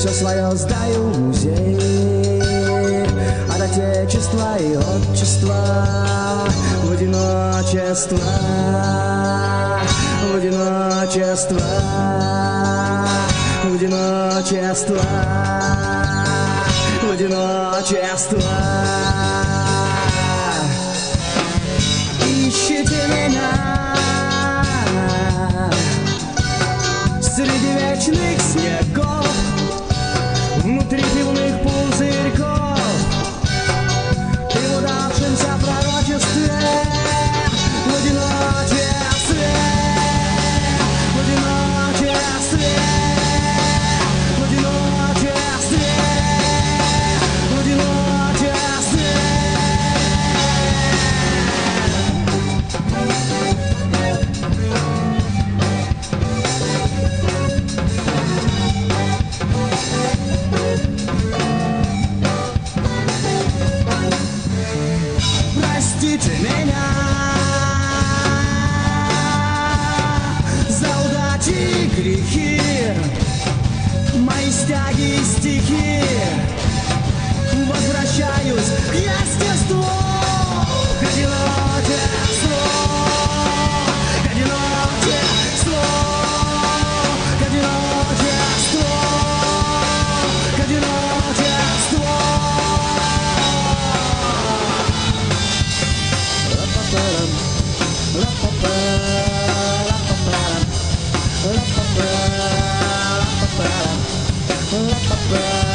все свое сдаю в музей от отечества и отчества в одиночество, в одиночество, в одиночество, в одиночество. Ищите меня среди вечных снегов, внутри пивных пузырьков и в удавшемся пророчестве, в одиночестве, в одиночестве, в одиночестве, в одиночестве. Простите меня за удачи и грехи, мои стяги и стихи. Возвращаюсь к естеству, к одиночеству, к одиночеству, к одиночеству, к одиночеству. La